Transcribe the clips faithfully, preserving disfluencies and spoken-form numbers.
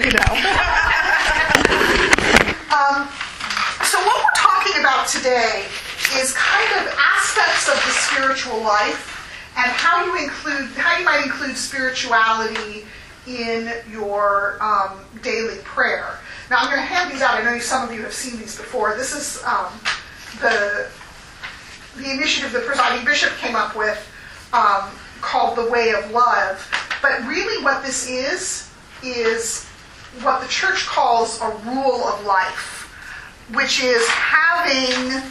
you know. um, so what we're talking about today is kind of aspects of the spiritual life and how you include, how you might include spirituality in your um, daily prayer. Now I'm going to hand these out. I know some of you have seen these before. This is um, the the initiative the presiding bishop came up with um, called The Way of Love. But really what this is, is what the church calls a rule of life, which is having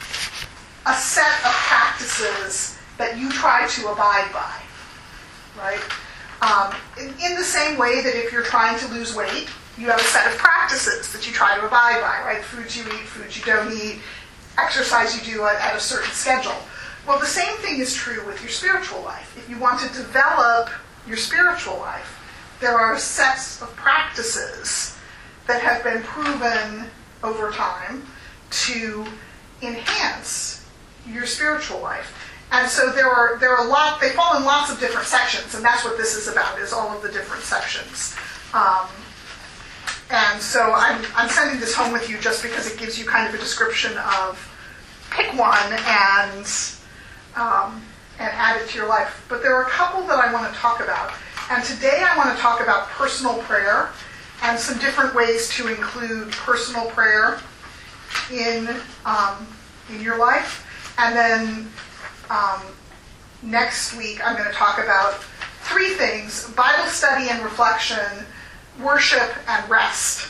a set of practices that you try to abide by, right? Um, in, in the same way that if you're trying to lose weight, you have a set of practices that you try to abide by, right? Foods you eat, foods you don't eat, exercise you do at, at a certain schedule. Well, the same thing is true with your spiritual life. If you want to develop your spiritual life, there are sets of practices that have been proven over time to enhance your spiritual life. And so there are there are a lot, they fall in lots of different sections, and that's what this is about, is all of the different sections. Um, and so I'm, I'm sending this home with you just because it gives you kind of a description of pick one and um, and add it to your life. But there are a couple that I want to talk about. And today I want to talk about personal prayer and some different ways to include personal prayer in um, in your life. And then um, next week I'm going to talk about three things: Bible study and reflection, worship, and rest,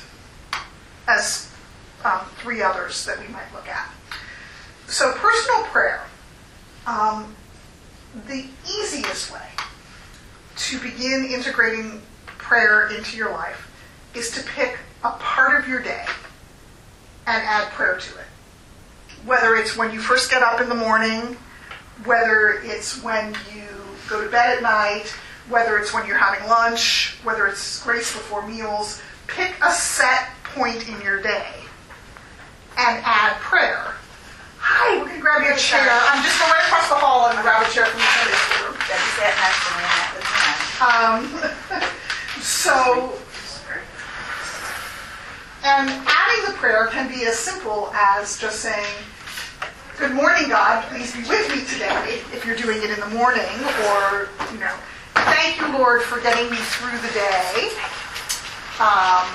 as um, three others that we might look at. So personal prayer. Um, the easiest way to begin integrating prayer into your life is to pick a part of your day and add prayer to it. Whether it's when you first get up in the morning, whether it's when you go to bed at night, whether it's when you're having lunch, whether it's grace before meals, pick a set point in your day and add prayer. Hi, we can grab you a chair. I'm just going right across the hall and grab a chair from the Sunday school room. Um, so, and adding the prayer can be as simple as just saying, "Good morning, God, please be with me today," if you're doing it in the morning, or, you know, "Thank you, Lord, for getting me through the day." Um,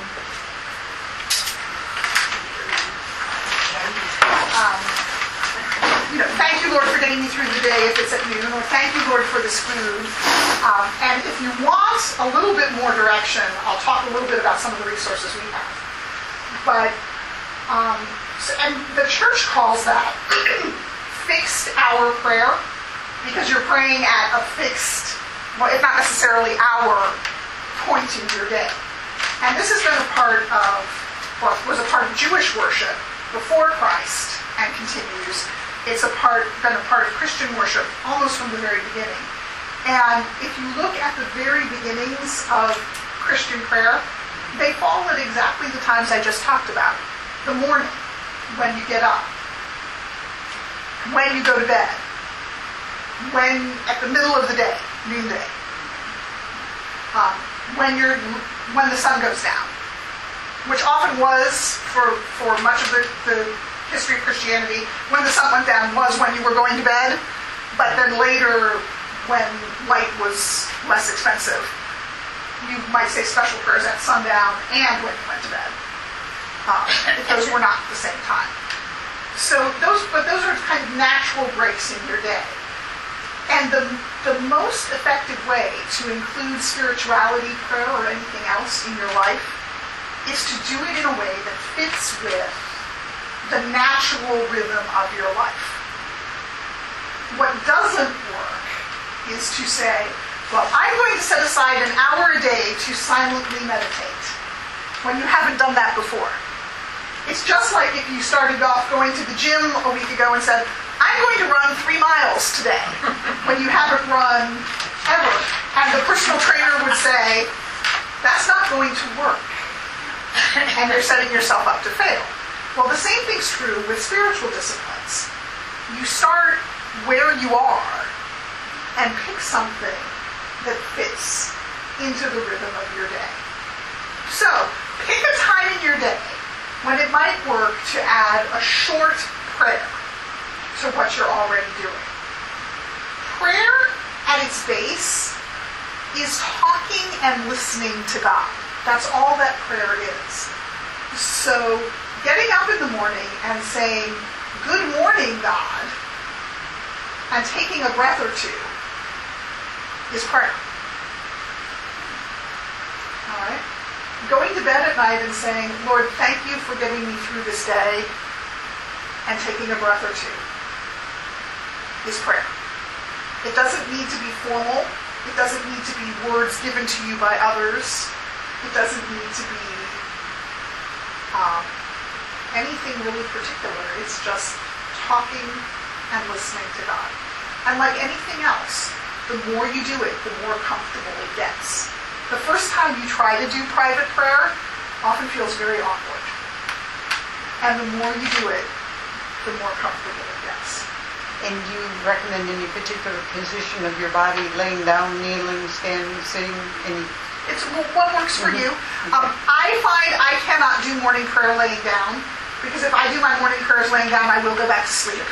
um, you know, "Thank you, Lord, for getting me through the day," if it's at noon, or "Thank you, Lord, for this food." Um, and if you want a little bit more direction, I'll talk a little bit about some of the resources we have. But, um, so, and the church calls that fixed hour prayer, because you're praying at a fixed, well, if not necessarily hour, point in your day. And this has been a part of, well, was a part of Jewish worship before Christ and continues. It's a part, been a part of Christian worship almost from the very beginning. And if you look at the very beginnings of Christian prayer, they fall at exactly the times I just talked about. The morning, when you get up, when you go to bed, when at the middle of the day, noonday, um, when you're when the sun goes down, which often was for for much of the, the history of Christianity, when the sun went down was when you were going to bed, but then later, when light was less expensive, you might say special prayers at sundown and when you went to bed, um, if those were not at the same time. So those, but those are kind of natural breaks in your day. And the the most effective way to include spirituality, prayer, or anything else in your life is to do it in a way that fits with the natural rhythm of your life. What doesn't work is to say, well, I'm going to set aside an hour a day to silently meditate, when you haven't done that before. It's just like if you started off going to the gym a week ago and said, I'm going to run three miles today, when you haven't run ever. And the personal trainer would say, that's not going to work. And you're setting yourself up to fail. Well, the same thing's true with spiritual disciplines. You start where you are and pick something that fits into the rhythm of your day. So, pick a time in your day when it might work to add a short prayer to what you're already doing. Prayer at its base is talking and listening to God. That's all that prayer is. So, getting up in the morning and saying, "Good morning, God," and taking a breath or two is prayer. All right? Going to bed at night and saying, "Lord, thank you for getting me through this day," and taking a breath or two is prayer. It doesn't need to be formal. It doesn't need to be words given to you by others. It doesn't need to be um, anything really particular. It's just talking and listening to God. And like anything else, the more you do it, the more comfortable it gets. The first time you try to do private prayer often feels very awkward. And the more you do it, the more comfortable it gets. And do you recommend any particular position of your body, laying down, kneeling, standing, sitting, any? It's what works for Mm-hmm. you. Okay. Um, I find I cannot do morning prayer laying down, because if I do my morning prayers laying down, I will go back to sleep.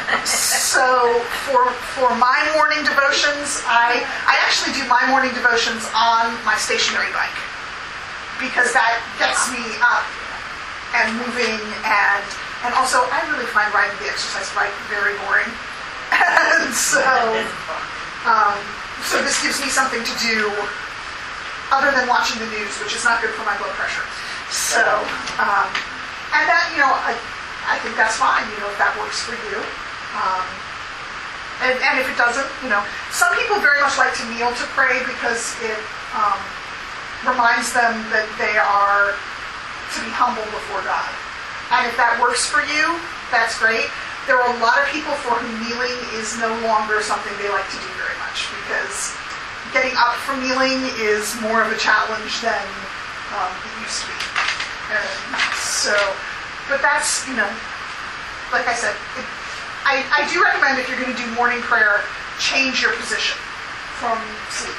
So for for my morning devotions, I I actually do my morning devotions on my stationary bike, because that gets me up and moving, and and also I really find riding the exercise bike very boring. And so um, so this gives me something to do other than watching the news, which is not good for my blood pressure. So, um, and that, you know, I, I think that's fine, you know, if that works for you. Um, and, and if it doesn't, you know, some people very much like to kneel to pray because it um, reminds them that they are to be humble before God. And if that works for you, that's great. There are a lot of people for whom kneeling is no longer something they like to do very much, because getting up from kneeling is more of a challenge than um, it used to be. And so, but that's, you know, like I said, it, I, I do recommend if you're going to do morning prayer, change your position from sleep.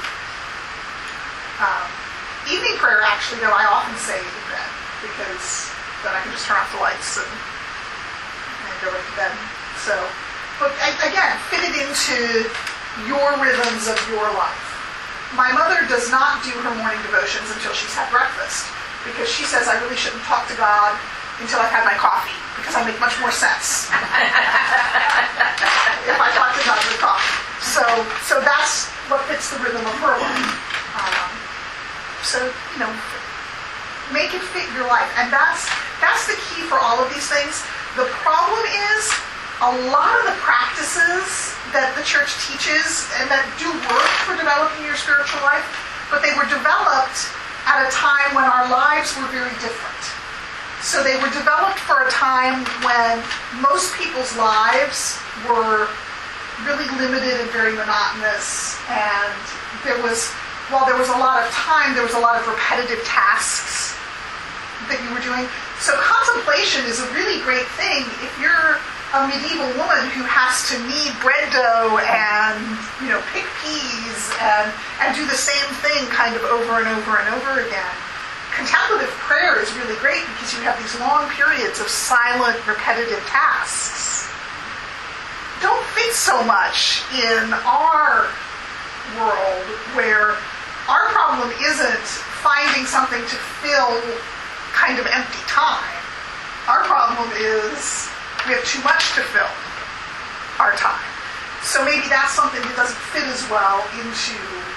Um, evening prayer, actually, though, I often say in bed, because then I can just turn off the lights and, and go right to bed. So, but again, fit it into your rhythms of your life. My mother does not do her morning devotions until she's had breakfast, because she says I really shouldn't talk to God until I've had my coffee, because I make much more sense if I talk to God with coffee. So, so that's what fits the rhythm of her life. Um, so, you know, make it fit your life, and that's that's the key for all of these things. The problem is, a lot of the practices that the church teaches and that do work for developing your spiritual life, but they were developed at a time when our lives were very different. So they were developed for a time when most people's lives were really limited and very monotonous, and there was, while there was a lot of time, there was a lot of repetitive tasks that you were doing. So contemplation is a really great thing if you're a medieval woman who has to knead bread dough and, you know, pick peas and, and do the same thing kind of over and over and over again. Contemplative prayer is really great because you have these long periods of silent, repetitive tasks. Don't fit so much in our world, where our problem isn't finding something to fill kind of empty time. Our problem is we have too much to fill our time. So maybe that's something that doesn't fit as well into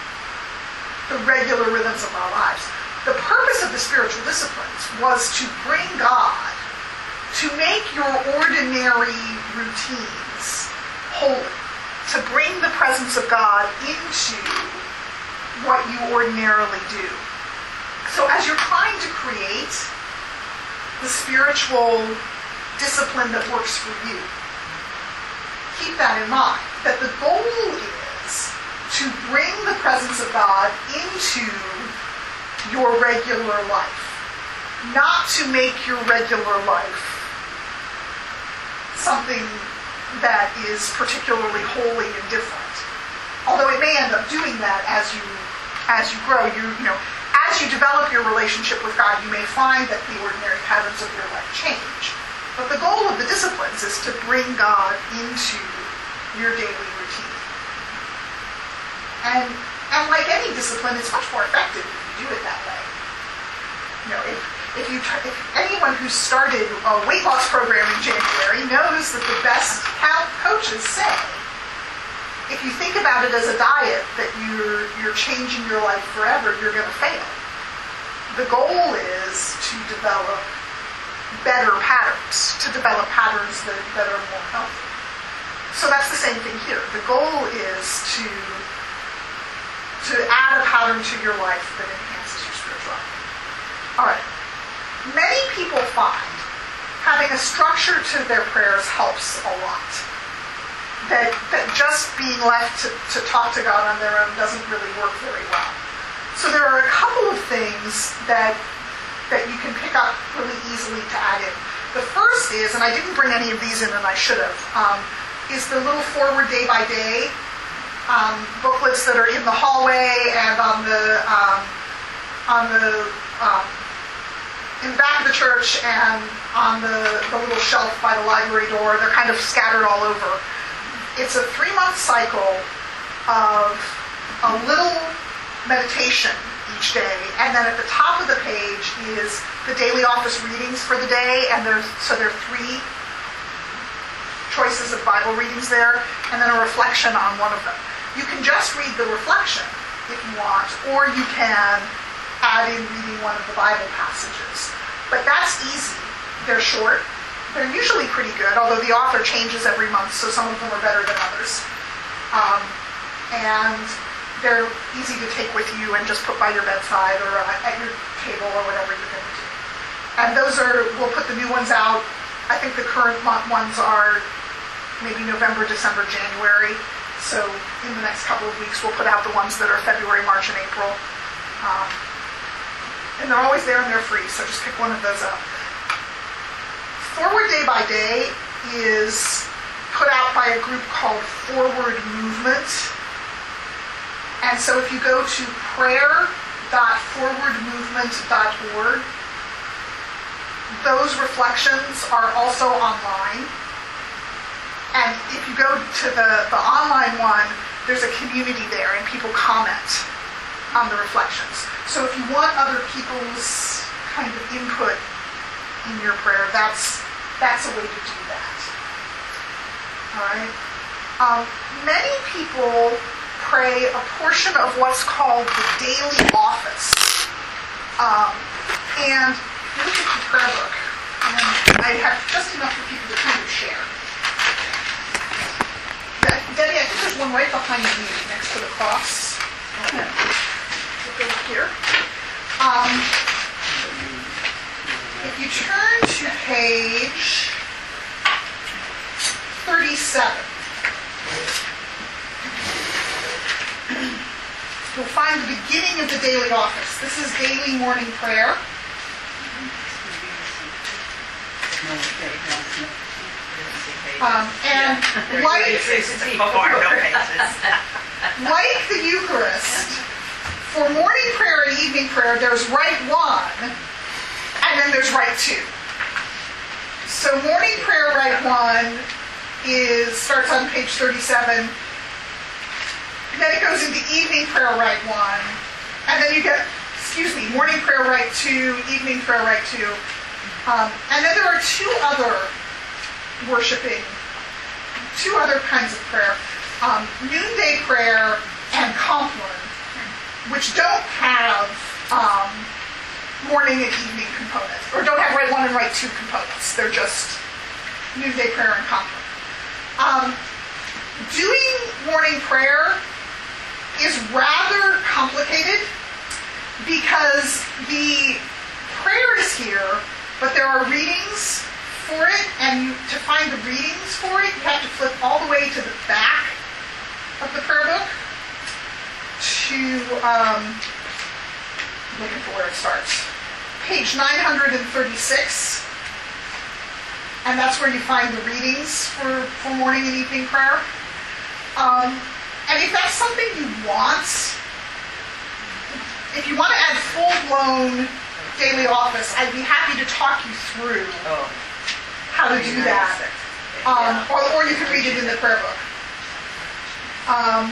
the regular rhythms of our lives. The purpose of the spiritual disciplines was to bring God, to make your ordinary routines holy, to bring the presence of God into what you ordinarily do. So as you're trying to create the spiritual discipline that works for you, keep that in mind, that the goal is to bring the presence of God into your regular life, not to make your regular life something that is particularly holy and different. Although it may end up doing that as you as you grow. You, you know, as you develop your relationship with God, you may find that the ordinary patterns of your life change. But the goal of the disciplines is to bring God into your daily routine. And, and like any discipline, it's much more effective if you do it that way. You know, if, if, you, if anyone who started a weight loss program in January knows that the best coaches say, if you think about it as a diet that you're, you're changing your life forever, you're going to fail. The goal is to develop better patterns, to develop patterns that, that are more healthy. So that's the same thing here. The goal is to, to add a pattern to your life that enhances your spirituality. All right. Many people find having a structure to their prayers helps a lot. That, that just being left to, to talk to God on their own doesn't really work very well. So there are a couple of things that that you can pick up really easily to add in. The first is, and I didn't bring any of these in and I should have, um, is the little forward day by day um, booklets that are in the hallway and on the um, on the um, in the back of the church and on the, the little shelf by the library door. They're kind of scattered all over. It's a three-month cycle of a little meditation each day, and then at the top of the page is the daily office readings for the day, and there's so there are three choices of Bible readings there, and then a reflection on one of them. You can just read the reflection if you want, or you can add in reading one of the Bible passages. But that's easy. They're short. They're usually pretty good, although the author changes every month, so some of them are better than others. Um, and they're easy to take with you and just put by your bedside or uh, at your table or whatever you're going to do. And those are, we'll put the new ones out. I think the current month ones are maybe November, December, January. So in the next couple of weeks, we'll put out the ones that are February, March, and April. Um, and they're always there and they're free, so just pick one of those up. Forward Day by Day is put out by a group called Forward Movement. And so if you go to prayer dot forward movement dot org, those reflections are also online. And if you go to the, the online one, there's a community there and people comment on the reflections. So if you want other people's kind of input in your prayer, that's that's a way to do that. All right. Um, many people pray a portion of what's called the daily office. Um, and you look at the prayer book, and I have just enough for people to kind of share. Debbie, I think there's one right behind you next to the cross. Okay. Look over here. Um, if you turn to page thirty-seven, you'll find the beginning of the daily office. This is daily morning prayer. Um, and like, like the Eucharist, for morning prayer and evening prayer, there's rite one, and then there's rite two. So morning prayer rite one is starts on page thirty-seven. Then it goes into evening prayer rite one, and then you get, excuse me, morning prayer rite two, evening prayer rite two, um, and then there are two other worshiping, two other kinds of prayer, um, noonday prayer and Compline, which don't have um, morning and evening components, or don't have rite one and rite two components. They're just noonday prayer and Compline. Um, doing morning prayer is rather complicated because the prayer is here, but there are readings for it, and you, to find the readings for it, you have to flip all the way to the back of the prayer book to, um, looking for where it starts, page nine hundred thirty-six, and that's where you find the readings for, for morning and evening prayer. Um, and if that's something you want, if you want to add full-blown daily office, I'd be happy to talk you through Oh, how to do that. Um, or, or you can read it in the prayer book. Um,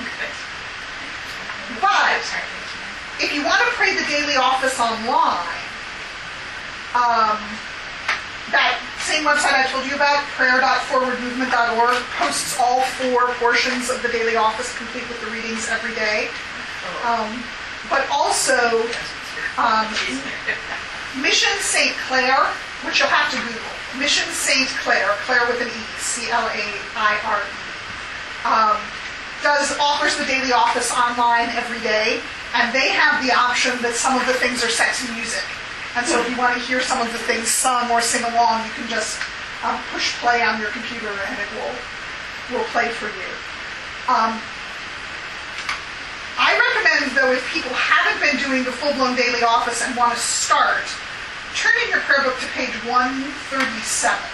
but if you want to pray the daily office online, um, that same website I told you about, prayer dot forward movement dot org, posts all four portions of the daily office, complete with the readings every day. Um, but also, um, Mission Saint Clair, which you'll have to Google. Mission Saint Clair, Clair with an E, C L A I R E, um, does offers the daily office online every day, and they have the option that some of the things are set to music. And so if you want to hear some of the things sung or sing along, you can just um, push play on your computer and it will will play for you. Um, I recommend, though, if people haven't been doing the full-blown daily office and want to start, turn in your prayer book to page one thirty-seven.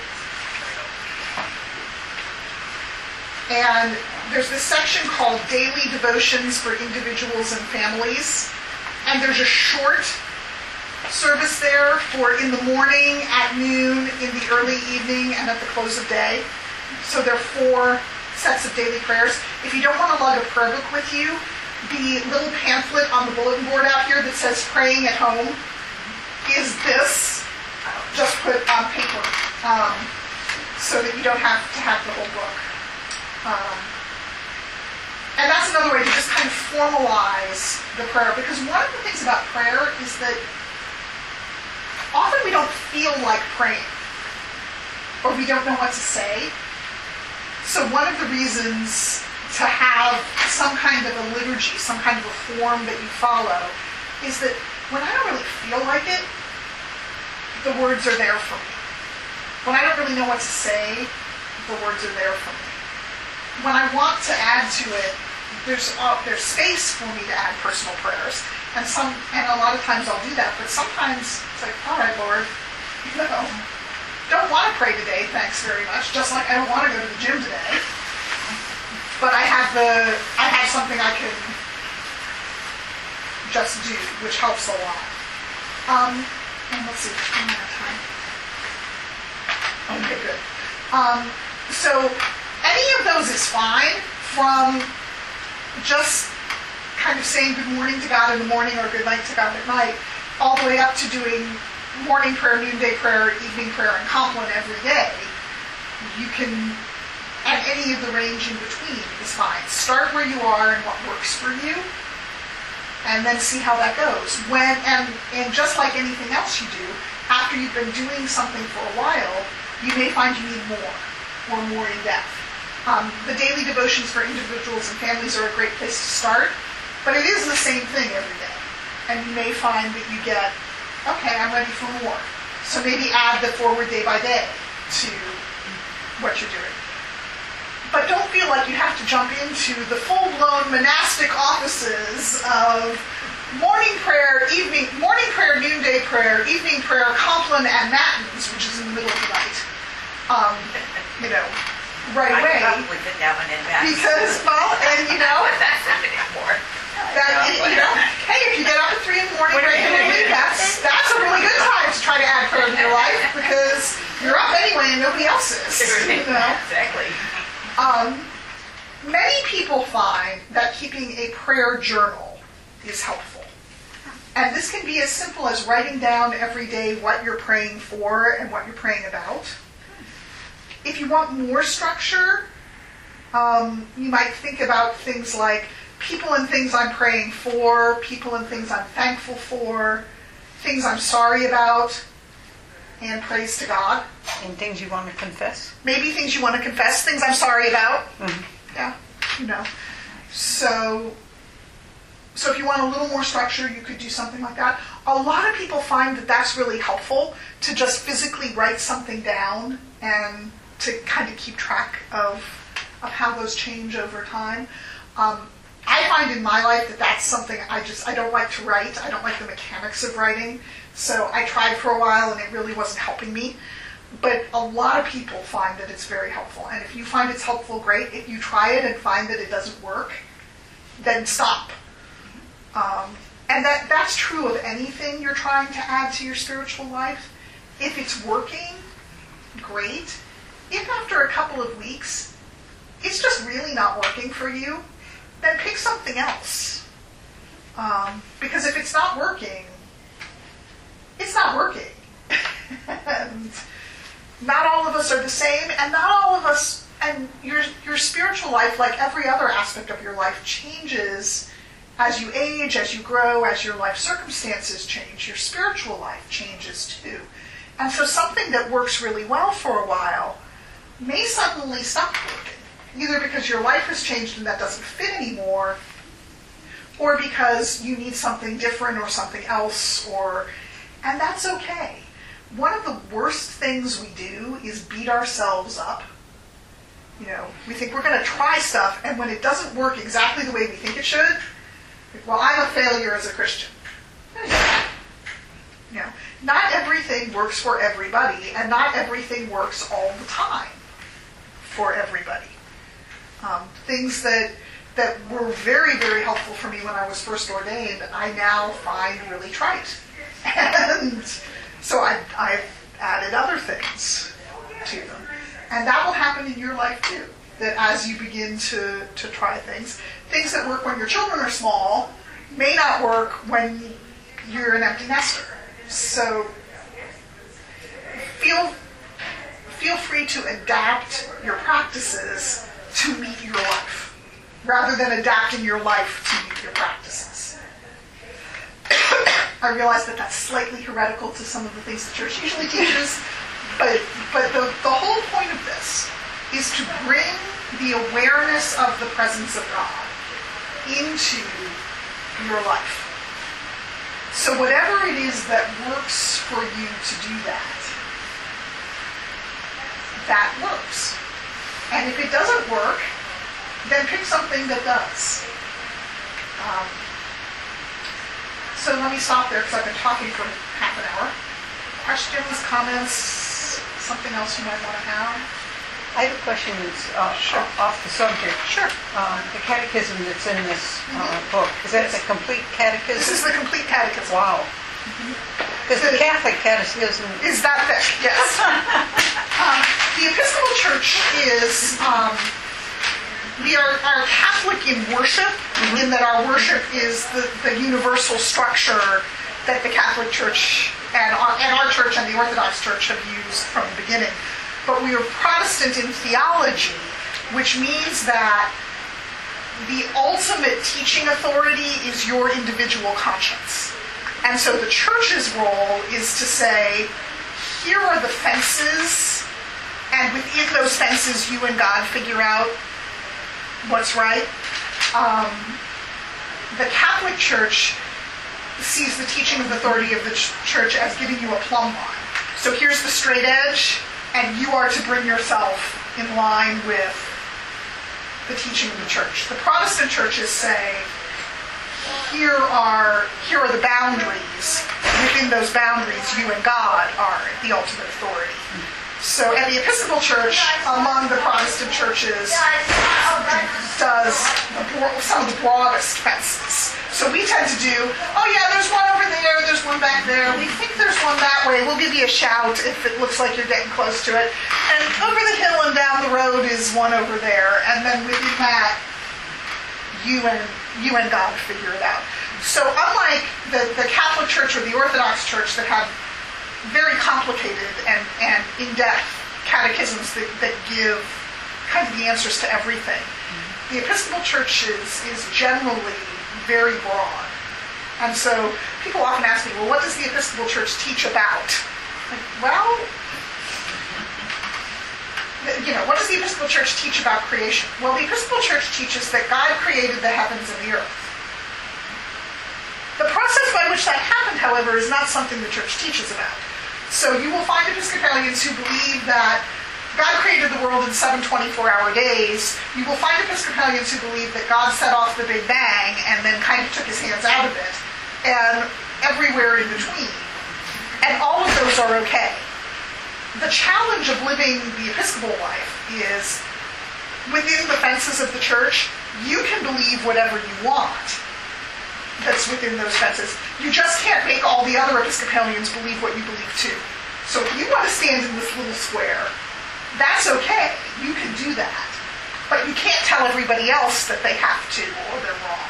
And there's this section called Daily Devotions for Individuals and Families. And there's a short service there for in the morning, at noon, in the early evening, and at the close of day. So there are four sets of daily prayers. If you don't want to lug a prayer book with you, the little pamphlet on the bulletin board out here that says Praying at Home is this, just put on paper, um, so that you don't have to have the whole book. Um, and that's another way to just kind of formalize the prayer, because one of the things about prayer is that often we don't feel like praying, or we don't know what to say. So one of the reasons to have some kind of a liturgy, some kind of a form that you follow, is that when I don't really feel like it, the words are there for me. When I don't really know what to say, the words are there for me. When I want to add to it, there's uh, there's space for me to add personal prayers, and some and a lot of times I'll do that. But sometimes it's like, all right, Lord, you know, don't want to pray today, thanks very much. Just like I don't want to go to the gym today, but I have the I have something I can just do, which helps a lot. Um, and let's see, one more time. Okay, good. Um, so. Any of those is fine, from just kind of saying good morning to God in the morning or good night to God at night, all the way up to doing morning prayer, noonday prayer, evening prayer, and Compline every day. You can, and any of the range in between is fine. Start where you are and what works for you, and then see how that goes. When and, and just like anything else you do, after you've been doing something for a while, you may find you need more, or more in depth. Um, the daily devotions for individuals and families are a great place to start, but it is the same thing every day. And you may find that you get, okay, I'm ready for more. So maybe add the forward day by day to what you're doing. But don't feel like you have to jump into the full-blown monastic offices of morning prayer, evening, morning prayer, noonday prayer, evening prayer, Compline, and matins, which is in the middle of the night. Um, you know, right away. I could probably fit that one in back. Because, well, and you know, That's not anymore. that, you know, hey, if you get up at three in the morning regularly, that's that's a really good time to try to add prayer to your life, because you're up anyway and nobody else is. You know? Exactly. Um, many people find that keeping a prayer journal is helpful. And this can be as simple as writing down every day what you're praying for and what you're praying about. If you want more structure, um, you might think about things like people and things I'm praying for, people and things I'm thankful for, things I'm sorry about, and praise to God. And things you want to confess? Maybe things you want to confess, things I'm sorry about. Mm-hmm. Yeah, you know. So, so if you want a little more structure, you could do something like that. A lot of people find that that's really helpful, to just physically write something down and to kind of keep track of, of how those change over time. Um, I find in my life that that's something I just, I don't like to write. I don't like the mechanics of writing. So I tried for a while and it really wasn't helping me. But a lot of people find that it's very helpful. And if you find it's helpful, great. If you try it and find that it doesn't work, then stop. Um, And that, that's true of anything you're trying to add to your spiritual life. If it's working, great. If after a couple of weeks, it's just really not working for you, then pick something else. Um, because if it's not working, it's not working. And not all of us are the same, and not all of us, and your your spiritual life, like every other aspect of your life, changes as you age, as you grow, as your life circumstances change. Your spiritual life changes too. And so something that works really well for a while may suddenly stop working, either because your life has changed and that doesn't fit anymore, or because you need something different or something else, or and that's okay. One of the worst things we do is beat ourselves up. You know, we think we're going to try stuff, and when it doesn't work exactly the way we think it should, like, well, I'm a failure as a Christian. You know, not everything works for everybody, and not everything works all the time for everybody. Um, things that that were very, very helpful for me when I was first ordained, I now find really trite. And so I, I've added other things to them. And that will happen in your life too. That as you begin to, to try things, things that work when your children are small may not work when you're an empty nester. So feel, feel free to adapt your practices to meet your life, rather than adapting your life to meet your practices. I realize that that's slightly heretical to some of the things the church usually teaches, but, but the, the whole point of this is to bring the awareness of the presence of God into your life. So whatever it is that works for you to do that, that works. And if it doesn't work, then pick something that does. Um, so let me stop there because I've been talking for half an hour. Questions, comments, something else you might want to have? I have a question that's uh, Sure. off the subject. Sure. Um, the catechism that's in this uh, book, is that Yes. the complete catechism? This is the complete catechism. Wow. Because the Catholic catechism Is that thick? Yes. um, the Episcopal Church is, um, we are, are Catholic in worship, in that our worship is the, the universal structure that the Catholic Church and our, and our church and the Orthodox Church have used from the beginning. But we are Protestant in theology, which means that the ultimate teaching authority is your individual conscience. And so the church's role is to say, here are the fences, and within those fences you and God figure out what's right. Um, the Catholic Church sees the teaching of authority of the ch- church as giving you a plumb line. So here's the straight edge, and you are to bring yourself in line with the teaching of the church. The Protestant churches say, here are here are the boundaries. Within those boundaries, you and God are the ultimate authority. So, and the Episcopal Church, among the Protestant churches, does the, some of the broadest fences. So we tend to do, oh yeah, there's one over there, there's one back there, we think there's one that way, we'll give you a shout if it looks like you're getting close to it. And over the hill and down the road is one over there, and then within that, you and you and God figure it out. So unlike the, the Catholic Church or the Orthodox Church that have very complicated and, and in-depth catechisms that, that give kind of the answers to everything, mm-hmm. the Episcopal Church is, is generally very broad. And so people often ask me, well, what does the Episcopal Church teach about? Like, well, you know, what does the Episcopal Church teach about creation? Well, the Episcopal Church teaches that God created the heavens and the earth. The process by which that happened, however, is not something the church teaches about. So you will find Episcopalians who believe that God created the world in seven twenty-four hour days. You will find Episcopalians who believe that God set off the Big Bang and then kind of took his hands out of it, and everywhere in between. And all of those are okay. The challenge of living the Episcopal life is, within the fences of the church, you can believe whatever you want. that's within those fences. You just can't make all the other Episcopalians believe what you believe too. So if you want to stand in this little square, that's okay. You can do that. But you can't tell everybody else that they have to or they're wrong.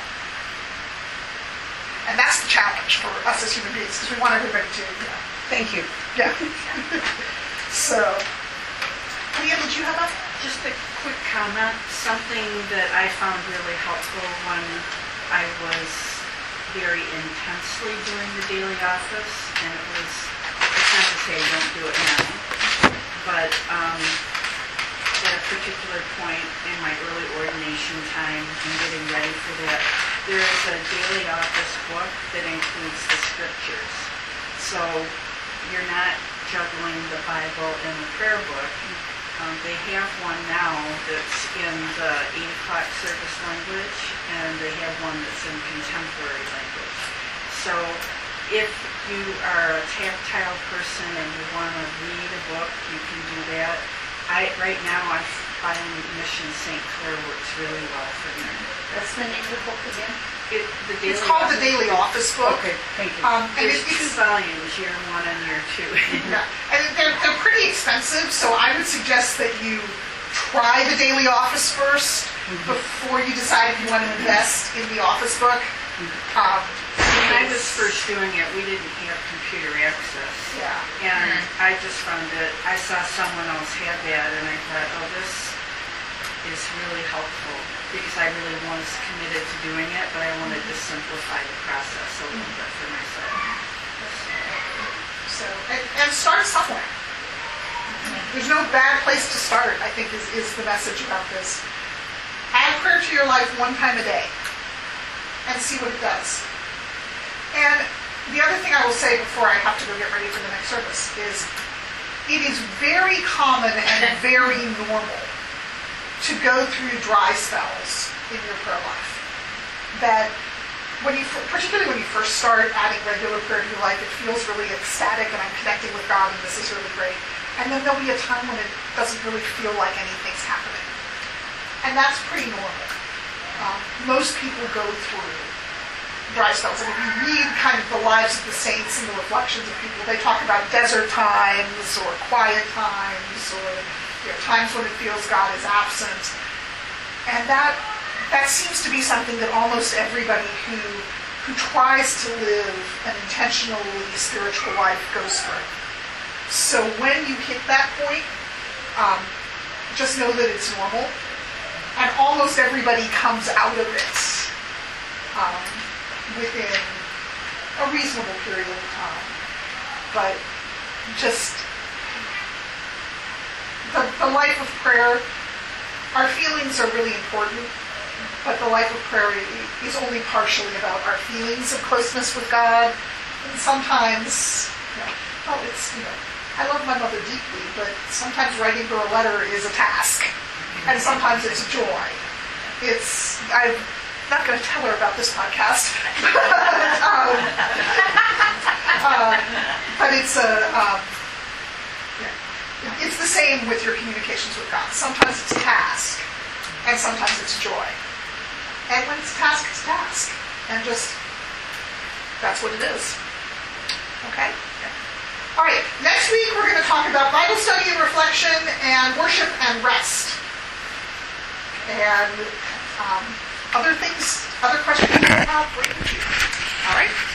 And that's the challenge for us as human beings, because we want everybody to, you know. Thank you. Yeah. So, Leah, did you have a? Just a quick comment, something that I found really helpful when I was very intensely doing the daily office, and it was, it's not to say I don't do it now, but um, at a particular point in my early ordination time and getting ready for that, there is a daily office book that includes the scriptures. So you're not juggling the Bible and the prayer book. Um, they have one now that's in the eight o'clock service language, and they have one that's in contemporary language. So if you are a tactile person and you want to read a book, you can do that. I right now I find Mission Saint Clair works really well for me. What's the name of the book again? It, the daily It's called office. the Daily Office Book. Okay, thank you. Um, and There's it, two it's, volumes, year one and year two. yeah, and they're, they're pretty expensive, so I would suggest that you try the Daily Office first Mm-hmm. before you decide if you want to invest in the Office book. Um, When I was first doing it, we didn't have computer access. Yeah. And I just found it, I saw someone else have that, and I thought, oh, this is really helpful, because I really was committed to doing it, but I wanted to simplify the process a little bit for myself. So, and, and start somewhere. There's no bad place to start, I think, is, is the message about this. Add prayer to your life one time a day and see what it does. And the other thing I will say before I have to go get ready for the next service is it is very common and very normal to go through dry spells in your prayer life. That when you, particularly when you first start adding regular prayer to your life, it feels really ecstatic and I'm connecting with God and this is really great. And then there'll be a time when it doesn't really feel like anything's happening. And that's pretty normal. Um, most people go through dry spells. And if you read kind of the lives of the saints and the reflections of people, they talk about desert times or quiet times or you know, times when it feels God is absent. And that that seems to be something that almost everybody who who tries to live an intentionally spiritual life goes through. So when you hit that point, um, just know that it's normal. And almost everybody comes out of it um, within a reasonable period of time. But just the, the life of prayer, our feelings are really important, but the life of prayer is only partially about our feelings of closeness with God. And sometimes, you know, oh, it's, you know, I love my mother deeply, but sometimes writing her a letter is a task. And sometimes it's a joy. It's, I'm not going to tell her about this podcast, but, um, uh, but it's a, um, yeah, it's the same with your communications with God. Sometimes it's a task, and sometimes it's joy. And when it's a task, it's a task. And just, that's what it is. Okay? All right, next week we're going to talk about Bible study and reflection and worship and rest. And um, other things, other questions you have, bring them to you. All right?